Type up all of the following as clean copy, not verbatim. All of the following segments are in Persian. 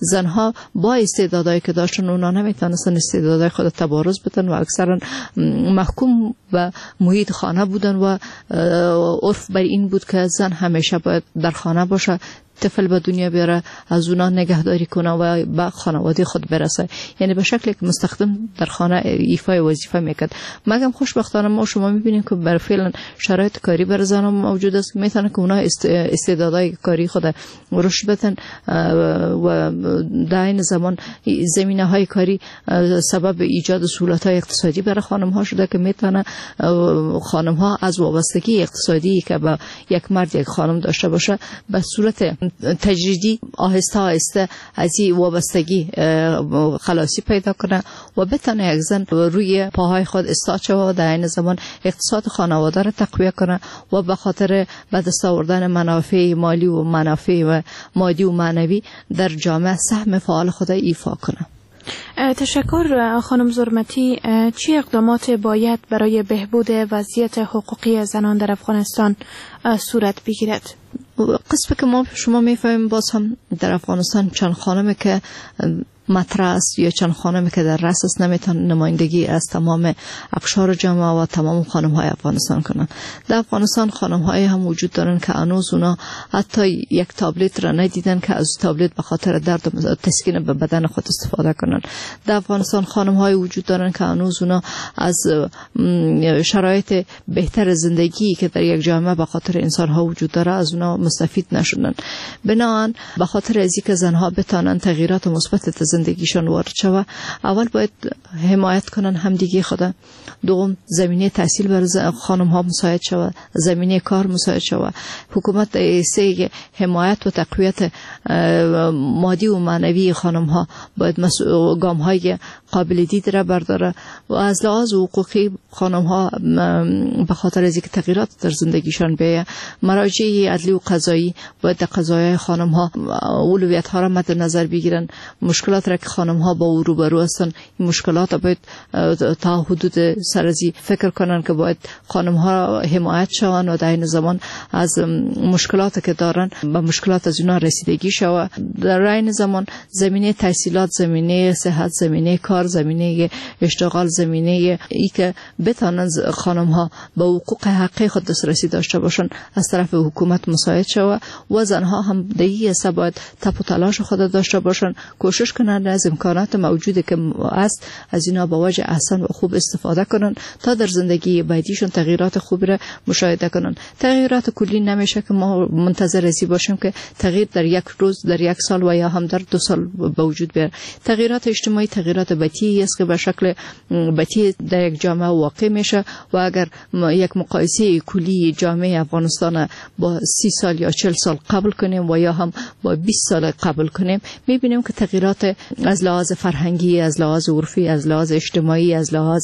زنها با استعدادایی که داشتن اونا نمیتونستن استعدادای خود تبارز بدن و اکثرا محکوم به محیط خانه بودن و عرف بر این بود که زن همیشه باید در خانه باشه، طفل به دنیا بیاره، از اونا نگهداری کنه و به خانواده خود برسه، یعنی به شکلی که مستخدم در خانه ایفای وظیفه میکرد. مگم خوشبختانه ما شما میبینیم که بر فعلا شرایط کاری بر زنان موجود است، میتونه که اونا استعدادهای کاری خود رشد بدن و در این زمان زمینه های کاری سبب ایجاد سهولت‌های اقتصادی برای خانم ها شده که میتونه خانم ها از وابستگی اقتصادی که با یک مرد یک خانم داشته باشه به صورت تجریدی آهسته آهسته از این وابستگی خلاصی پیدا کنه و بتونه یک زن روی پاهای خود استاد شود و در این زمان اقتصاد خانواده را تقویت کنه و به خاطر به دست آوردن منافع مالی و منافع و مادی و معنوی در جامعه سهم فعال خود ایفا کنه. تشکر خانم زرمتی. چه اقدامات باید برای بهبود وضعیت حقوقی زنان در افغانستان صورت بگیرد؟ قسمی که ما شما میفهمیم باز هم در افغانستان چند خانمی که مطرح است یا چند خانمی که در رأس است نمیتون نمایندگی از تمام اقشار جامعه و تمام خانم های افغانستان کنن. در افغانستان خانم های هم وجود دارن که هنوز اونا حتی یک تابلت را ندیدن که از تابلت به خاطر درد و تسکین به بدن خود استفاده کنن. در افغانستان خانم های وجود دارن که هنوز اونا از شرایط بهتر زندگی که در یک جامعه به خاطر انسان ها وجود داره از اونا مستفید نشدن. بنابراین به خاطر از اینکه زنها بتونن تغییرات مثبت زندگیشان وارد شود، اول باید حمایت کنن همدیگه خود، دوم زمینه تحصیل برای خانم ها مساعد شود، زمینه کار مساعد شود، حکومت سه حمایت و تقویت مادی و معنوی خانم ها باید گام های قابل دید را برداره و از لحاظ حقوقی خانم ها به خاطر از اینکه تغییرات در زندگیشان بیاید مراجع عدلی و قضایی باید در قضایای خانم ها اولویت ها را مد نظر بگیرن. مشکلات را که خانم ها با او روبرو هستند این مشکلات باید تا حدود سرازی فکر کنن که باید خانم ها حمایت شوند و در این زمان از مشکلاتی که دارن به مشکلات از اونا رسیدگی شود. در این زمان زمینه تحصیلات، زمینه صحت، زمینه کار، زمینه اشتغال، زمینه ای که بتونن خانم ها به حقوق حقی خود دسترسی داشته باشن از طرف حکومت مساعد شود و زنها هم در این حساب باید تپ و تلاش خود داشته باشن، کوشش کنند از امکانات موجودی که است از اینا با وجه احسن و خوب استفاده کنند تا در زندگی بعدیشون تغییرات خوبی را مشاهده کنند. تغییرات کلی نمیشه که ما منتظر ازی باشیم که تغییر در یک روز، در یک سال و یا هم در 2 سال به وجود بیاد. تغییرات اجتماعی تغییرات بطیئی است که به شکل بطیئی در یک جامعه واقع میشه و اگر یک مقایسه کلی جامعه افغانستان با 30 سال یا 40 سال قبل کنیم و یا هم با 20 سال قبل کنیم میبینیم که تغییرات از لحاظ فرهنگی، از لحاظ عرفی، از لحاظ اجتماعی، از لحاظ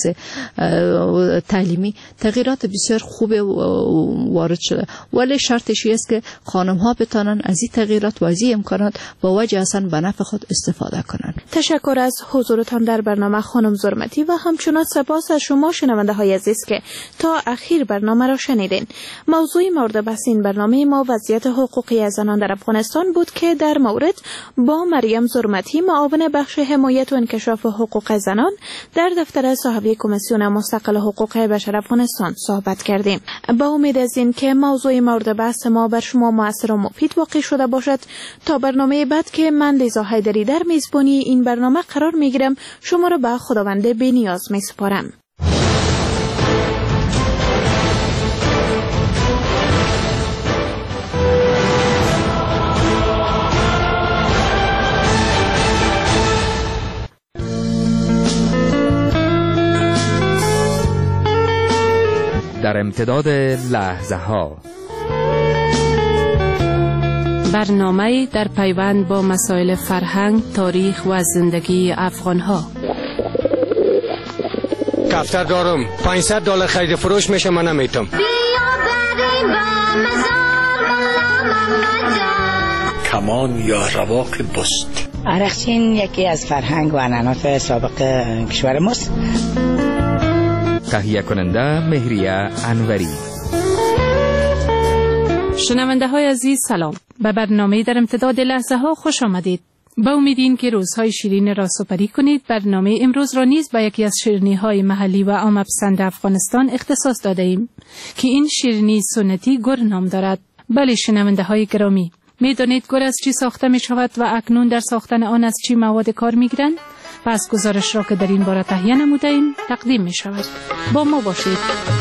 تعلیمی تغییرات بسیار خوب وارد شده، ولی شرطش است که خانم ها بتانن از این تغییرات و از این امکانات با وجه اصلا به نفع خود استفاده کنند. تشکر از حضورتان در برنامه خانم زرمتی و همچنان سپاس از شما شنونده های عزیز که تا اخیر برنامه را شنیدین. موضوع مورد بحث این برنامه ما وضعیت حقوقی زنان در افغانستان بود که در مورد با مریم زرمتی معاون بخش حمایت و انکشاف حقوق زنان در دفتر صاحبی کمیسیون مستقل حقوق بشر افغانستان صحبت کردیم. با امید از این که موضوع مورد بحث ما بر شما مؤثر و مفید واقع شده باشد، تا برنامه بعد که من لیزا حیدری در میزبانی این برنامه قرار میگیرم شما را به خداوند بی‌نیاز میسپارم. در امتداد لحظه ها برنامه در پیوند با مسائل فرهنگ، تاریخ و زندگی افغان ها. دفتر دارم $500 خرید فروش میشه، من نمیتونم. کمان یا رواق بست. عرقچین یکی از فرهنگ و عنعنات سابق کشور ماست. تهیه کننده مهریه انوری. شنونده های عزیز سلام، به برنامه در امتداد لحظه ها خوش آمدید. با امید که روزهای شیرین را سپری کنید، برنامه امروز را نیز با یکی از شیرینی‌های محلی و عامه‌پسند افغانستان اختصاص داده ایم که این شیرینی سنتی گر نام دارد. بله شنونده‌های گرامی، می‌دانید گر از چی ساخته می‌شود و اکنون در ساختن آن از چی مواد کار می‌گیرند؟ پس گزارش را که در این باره تهیه نموده ایم تقدیم می‌شود. با ما باشید.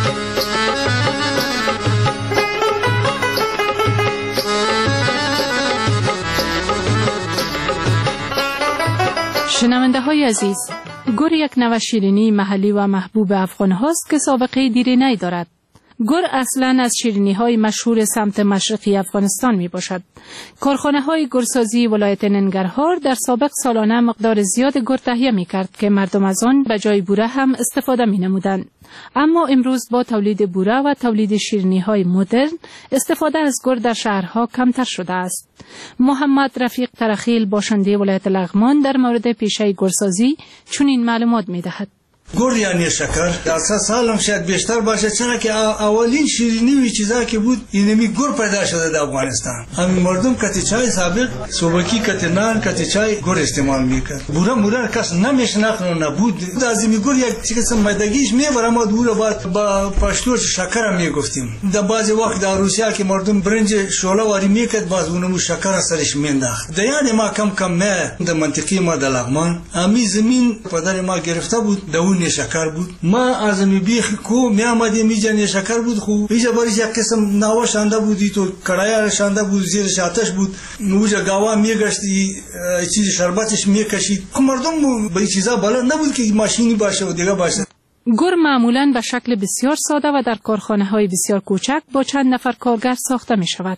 شنونده های عزیز، گر یک نوع شیرینی محلی و محبوب افغان هاست که سابقه دیرینه‌ای دارد. گر اصلاً از شیرینی های مشهور سمت مشرقی افغانستان می باشد. کارخانه های گرسازی ولایت ننگرهار در سابق سالانه مقدار زیاد گر تهیه می کرد که مردم از آن به جای بوره هم استفاده می نمودند. اما امروز با تولید بوره و تولید شیرینی های مدرن استفاده از گر در شهرها کمتر شده است. محمد رفیق ترخیل باشنده ولایت لغمان در مورد پیشه گرسازی چنین معلومات می دهد. گر یعنی شکر اساس سالم شاید بیشتر باشه، چرا که اولین شیرینی و چیزا که بود اینمی گر پیدا شده در افغانستان. همین مردم کتی چای سابق صبحی کتی نان کتی چای گر استعمال میکرد. بوره کس نمیشناخت نبود. از این گر یک چیز میدگیش میبره، ما بوره با پشتو شکر میگفتیم. در بعضی وقت در روسیه که مردم برنج شوله واری میکرد، باز اونمو شکر سرش مینداخت. دیگه ما کم در منطقه ما در لغمان امی زمین پدر ما گرفته بود، شکر بود. ما از میبیخ کو می آمدیم میجن شکر بود. خو اینجا باریش یک قسم نوا شانده بودی تو کڑایا شانده بود، زیرش آتش بود، اونجا گاوا میگشتی چیز شربتش میکشید. مردم به چیزا بالا نبود که ماشینی باشه و دیگه باشه. گر معمولاً به شکل بسیار ساده و در کارخانه‌های بسیار کوچک با چند نفر کارگر ساخته می شود.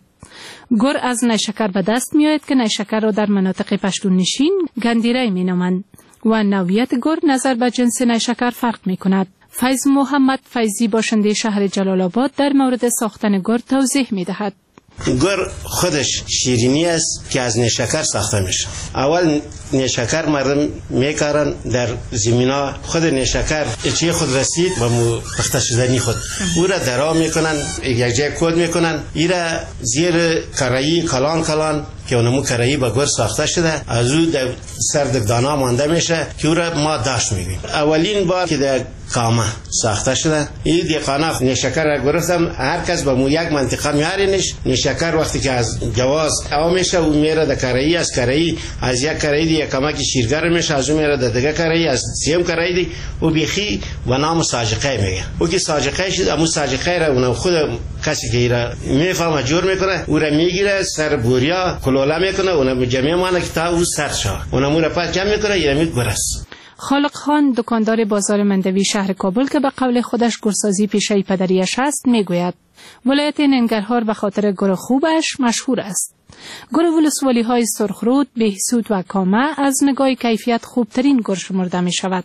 گر از نیشکر به دست می آید که نیشکر را در مناطق پشتون نشین گندیره می نامند و نوعیت گر نظر به جنس نیشکر فرق می کند. فیض محمد فیضی باشنده شهر جلال آباد در مورد ساختن گر توضیح می دهد. گر خودش شیرینی است که از نیشکر ساخته میشه. اول نیشکر مردم میکارن در زمینا، خود نیشکر چی خود رسید با پخته شدنی خود او را درا میکنن، یک جای کود میکنن، ایرا زیر کراهی کلان که اونمو کراهی با گر ساخته شده، از او در سر دانا مانده میشه که او را ما داشت میگیم. اولین بار که در کامه ساخته شده، این دیقانا نیشکر را گرفتم، هر کس با مو یک منطقه میارینش. نیشکر وقتی که از جواز او میشه او میره در کراهی، از کراهی از یک کراهی دی کمک شیرگر میشه، از اون میره در دیگه کراهی، از سیم کراهی دی او بیخی و نام ساجقه میگه. او که ساجقه شد، امو ساجقه را اون خود کسی که ایرا میفهمه جور میکنه، او را میگیره سر بوریا کلوله میکنه، اونم جمعه مانه که تا او سر شه، اونم را پس جمع میکنه، اینا میگرس. خالق خان دکاندار بازار مندوی شهر کابل که به قول خودش گرسازی پیشه پدریش است میگوید ولایت ننگرهار به خاطر گر خوبش مشهور است. گر ولسوالی های سرخرود، بهسود و کامه از نگاه کیفیت خوبترین گر شمرده می شود.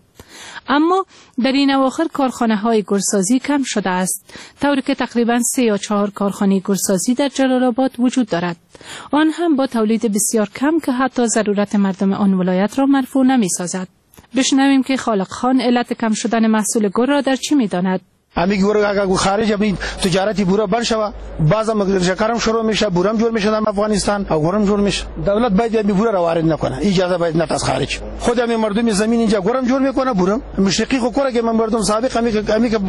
اما در این اواخر کارخانه های گرسازی کم شده است، طوری که تقریبا 3 یا 4 کارخانه گرسازی در جلال آباد وجود دارد. آن هم با تولید بسیار کم که حتی ضرورت مردم آن ولایت را مرفوع نمی سازد. بشنویم که خالق خان علت کم شدن محصول گر را در چی می داند. امی گر اگه خارج ابی تجارتی بوره بند شوه، بعضا شکرم شروع میشه، بورم جور میشه در افغانستان او گرم جور میشه. دولت باید امی بوره را وارد نکنه، اجازه باید نت از خارج. خود امی مردم زمین اینجا گرم جور میکنه، بورم مشرقی خو کوره که مردم سابق امی که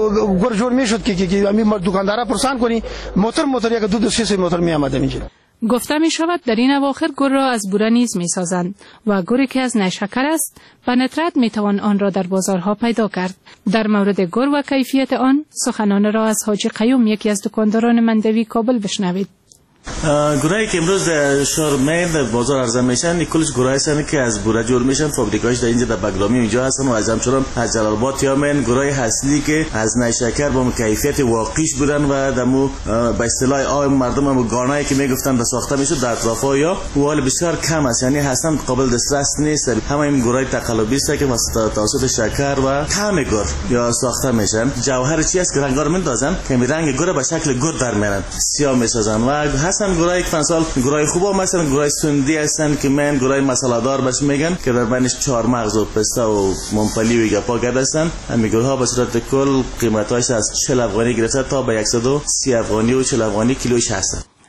گر جور میشد که امی دکاندارا پرسان کنی موتور یک 2-3 موتور می آمد اینجا. گفته می شود در این اواخر گر را از بوره نیز می سازند و گری که از نیشکر است به ندرت می توان آن را در بازارها پیدا کرد. در مورد گر و کیفیت آن سخنان را از حاجی قیوم یکی از دکانداران مندوی کابل بشنوید. گرایی که امروز در شهر مین در بازار عرضه میشن کلش گرایی هستند که از بوره جور میشن، فابریکاش در اینجا در بگرامی اینجا هستن و از همچنان از جلال آباد یا مین گرای اصلی که از نیشکر با کیفیت واقعیش بودن و دمو به اصطلاح عام مردم هم گانایی که میگفتن به ساخته میشد در اطرافا یا حال بسیار کم است، یعنی اصلا قابل دسترس نیست. همه این گرای تقلبی است که توسط شکر و طعم گر یا ساخته میشن. جوهر چی است که رنگار میندازن که رنگ گر به شکل گر در میارن، سیاه میسازن و هستن گرای فنسال گرای خوبا مثلا گرای سندی هستن که من گرای مساله دار بهش میگن که در بینش 4 مغز و پسته و ممپلی و گپا گرد هستن. همین گرها به صورت کل قیمتاش از 40 افغانی گرفته تا به 130 افغانی و 40 افغانی کیلوش هستن.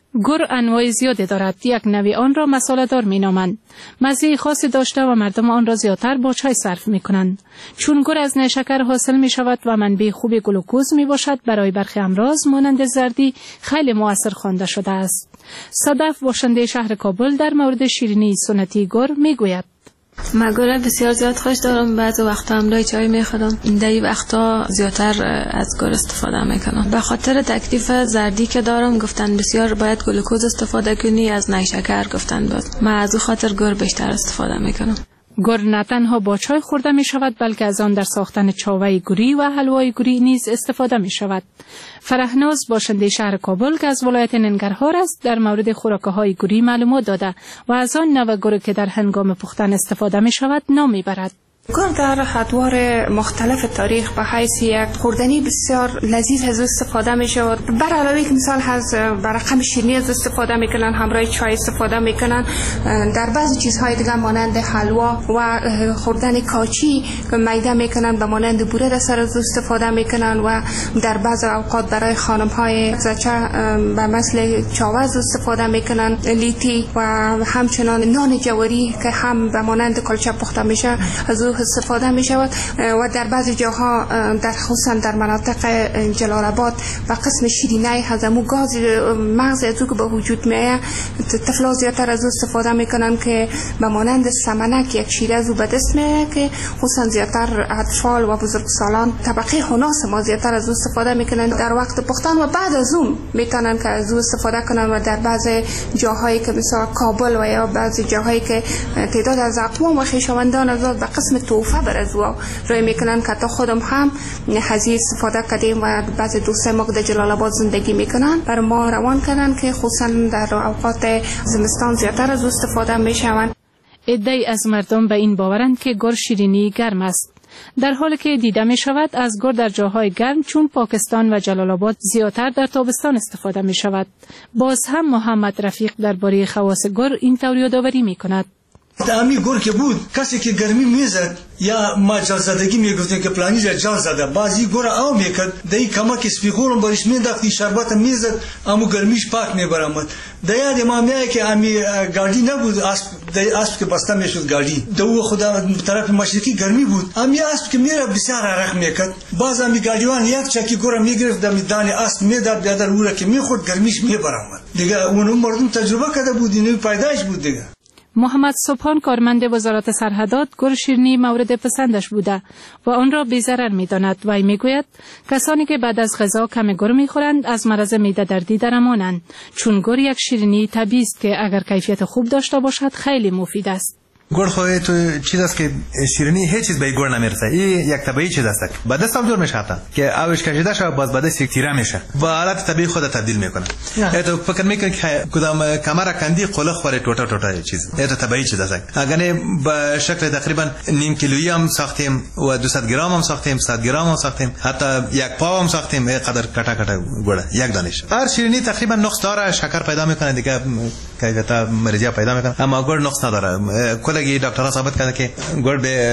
گر انواع زیادی دارد. یک نوع آن را مساله دار می نامند. مزه خاصی داشته و مردم آن را زیادتر با چای صرف می کنند. چون گر از نیشکر حاصل می شود و منبع خوب گلوکوز می باشد، برای برخی امراض مانند زردی خیلی مؤثر خوانده شده است. صدف باشنده شهر کابل در مورد شیرینی سنتی گر می گوید: من گر بسیار زیاد خوش دارم. بعضی وقتا املای چای میخورم. این دی وقتا زیادتر از گر استفاده میکنم. به خاطر تکلیف زردی که دارم گفتن بسیار باید گلوکوز استفاده کنی، از نیشکر گفتن باز. من از او خاطر گر بیشتر استفاده میکنم. گر نه تنها با چای خورده می شود، بلکه از آن در ساختن چاوه گوری و حلوای گوری نیز استفاده می شود. فرهناز باشنده شهر کابل که از ولایت ننگرهار است، در مورد خوراک‌های گوری معلومات داده و از آن نوع گر که در هنگام پختن استفاده می شود نام می برد. گر در ادوار مختلف تاریخ به حیث یک خوردنی بسیار لذیذ از استفاده می شود. بر علاوه که مثال از بر رقم شیرینی از استفاده می کنن، همراه چای استفاده می کنن. در بعضی چیزهای دیگه مانند حلوا و خوردن کاچی که میده می کنن به مانند بوره در سر از استفاده می کنن و در بعض اوقات برای خانم های زچه به مثل چاوز استفاده می کنن، لیتی و همچنان نان جواری که هم به مانند کلچه پخته میشه از استفاده می شود. و در بعضی جاها در خصوصا در مناطق جلال آباد و قسم شیرینی هضمو گاز مغز از او که به وجود میاد، طفلا زیادتر از استفاده میکنن که به مانند سمنک یک شیره از او به دست میاد که خصوصا زیادتر اطفال و بزرگسالان طبقه خناس ما زیادتر از استفاده میکنن در وقت پختن و بعد از اون میتونن که از او استفاده کنن. و در بعضی جاهایی که مثلا کابل و یا بعضی جاهایی که تعداد از اقوام و خویشاوندان از به قسم توفه بر از او رای میکنن که تا خودم هم هزی استفاده کردیم و بعضی دوستای ما در جلال آباد زندگی میکنن بر ما روان کردن که خصوصا در اوقات زمستان زیادتر از استفاده میشوند. عده‌ای از مردم به این باورند که گر شیرینی گرم است، در حالی که دیده می شود از گر در جاهای گرم چون پاکستان و جلال آباد زیادتر در تابستان استفاده می شود. باز هم محمد رفیق درباره خواص گر این طور یادآوری می کند: امی گر که بود کسی که گرمی میزد یا ما جل زدگی میگفتن که پلانی جل زده، بعضی گر او میکرد دایی کمک اسپیغورم برش مینداختی شربت میزد امو گرمیش پاک میبرامد. دیاد ما میگه که امی گاڑی نبود، اسب که بسته میشد گاڑی دو خدا طرف مشرقی گرمی بود، امی اسب که میره بسیار عرق میکرد. باز امی گاڑیوان یک چکی گر میگرفت دم اسب میداد بیادر اورا که میخورد گرمیش میبرامد. دیگه اون مردم تجربه کرده بود، اینو پیدایش بود دیگه. محمد سبحان کارمند وزارت سرحدات گر شیرینی مورد پسندش بوده و آن را بی‌ضرر می‌داند و میگوید کسانی که بعد از غذا کم گر می‌خورند از مرض معده دردی درمانند، چون گر یک شیرینی طبیعی است که اگر کیفیت خوب داشته باشد خیلی مفید است. گر خواهی تو چیز است که شیرینی هیچ چیز به گر نمیرسه. این یک طبیعی چیز است که بعد از سال دور میشه که آبش کشیده شد باز بعد از یک تیره میشه و حالت طبیعی خود تبدیل میکنه. تو فکر میکنی که کدام کمر کندی قله خوره ټوټه چیز این طبیعی چیز است. اگر به شکل تقریبا نیم کیلویی هم ساختیم و 200 گرم هم ساختیم، 100 گرم هم ساختیم، حتی یک پاو هم ساختیم، این قدر کټه ګوړه یک دانش. هر شیرینی تقریبا نقص داره، شکر پیدا میکنه دیگه، کیفیت مریضی پیدا میکنه، اما گر نقص نداره. کلگی دکترها ثابت کرده که گر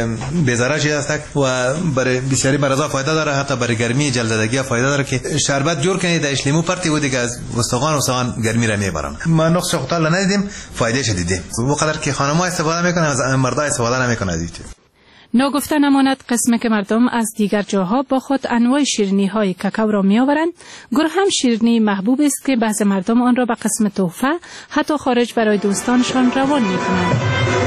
به ضرر چیز است و برای بسیاری مرضا فایده داره، حتی برای گرمی جلددگی فایده داره که شربت جور کنید داش لیمو پرتی و دیگه از استخوان گرمی را میبرن. ما نقص خطا ندیدیم، فایده شدیدیم. وقدر که خانم‌ها استفاده میکنن از مردا استفاده نمیکنن از این. ناگفته نماند قسم که مردم از دیگر جاها با خود انواع شیرینی های کاکائو را می آورند. گر هم شیرینی محبوب است که بعض مردم آن را به قسم تحفه حتی خارج برای دوستانشان روان می کنند.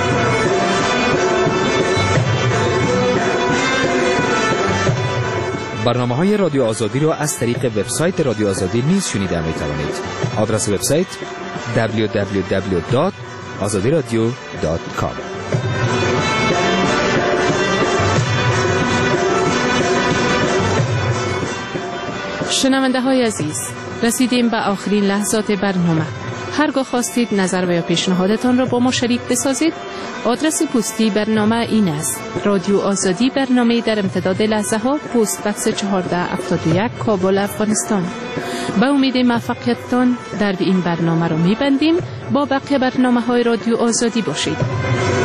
برنامه‌های رادیو آزادی را از طریق وبسایت رادیو آزادی نیز شنیده می توانید. آدرس وبسایت www.azadiradio.com. شنونده های عزیز، رسیدیم به آخرین لحظات برنامه. هرگاه خواستید نظر و یا پیشنهادتان را با ما شریک بسازید، آدرس پستی برنامه این است: رادیو آزادی، برنامه در امتداد لحظه ها، پست بکس 1471 کابل، افغانستان. به امید موفقیتتان در این برنامه را می‌بندیم. با بقیه برنامه های رادیو آزادی باشید.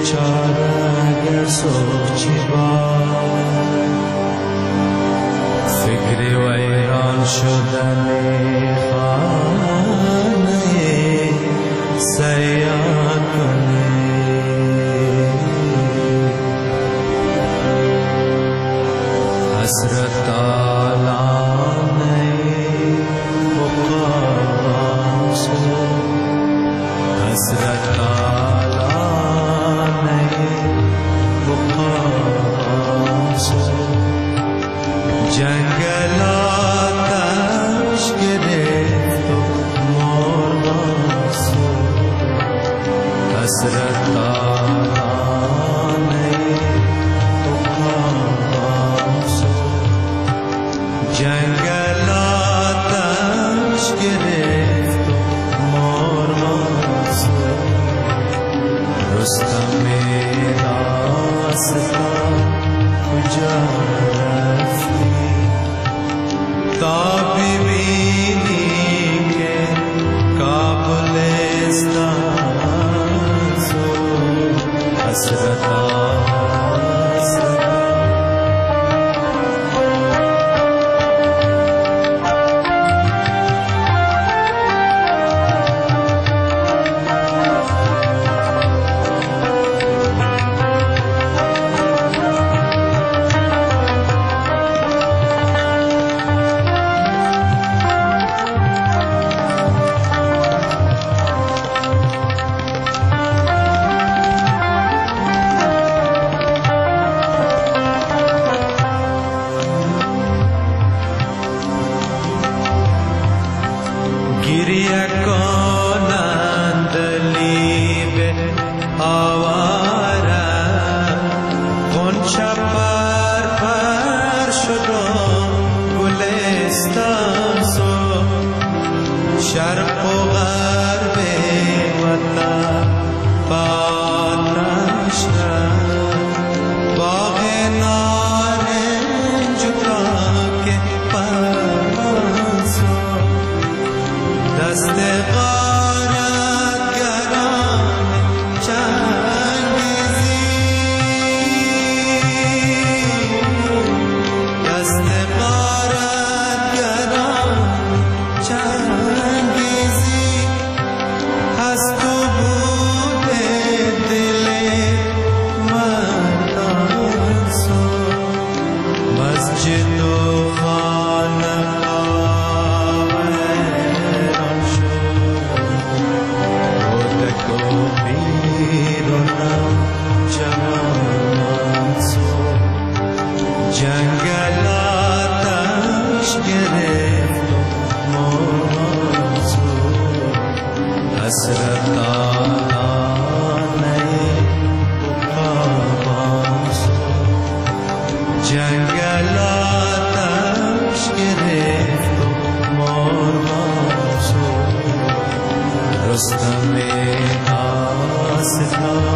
بیچاره سوچی با فکر ویران شدن خانه سیاه کنی حسرت آلانه بقاس حسرت آلانه بقاس جنگل آتش گرفت و مرغاس حسرت آلانه بقاس جنگل آتش گرفت و مرغاس رستم داستان کجا رفتی تا ببینی که کابلستان سو حسرت گریه کنند لیب آواره غنچه پر پر شدم گلستان سو شرق و غرب وطن پاتش باغ نارنج کا که پرسو دست غارتگران چنگیزی دست غارتگران چنگیزی هست و بوده دل مردان سو مسجد و خانه جنگ